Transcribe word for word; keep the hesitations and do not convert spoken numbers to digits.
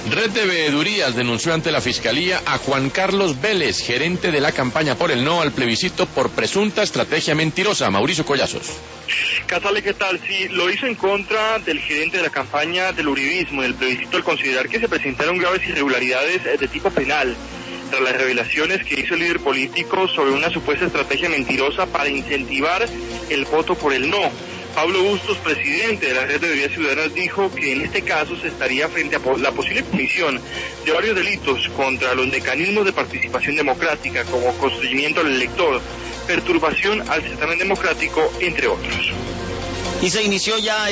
Red de Veedurías denunció ante la Fiscalía a Juan Carlos Vélez, gerente de la campaña por el no al plebiscito por presunta estrategia mentirosa. Mauricio Collazos. Casale, ¿qué tal? Sí, lo hizo en contra del gerente de la campaña del uribismo en el plebiscito al considerar que se presentaron graves irregularidades de tipo penal tras las revelaciones que hizo el líder político sobre una supuesta estrategia mentirosa para incentivar el voto por el no. Pablo Bustos, presidente de la Red de Veedurías Ciudadanas, dijo que en este caso se estaría frente a la posible comisión de varios delitos contra los mecanismos de participación democrática, como constreñimiento al elector, perturbación al certamen democrático, entre otros. Y se inició ya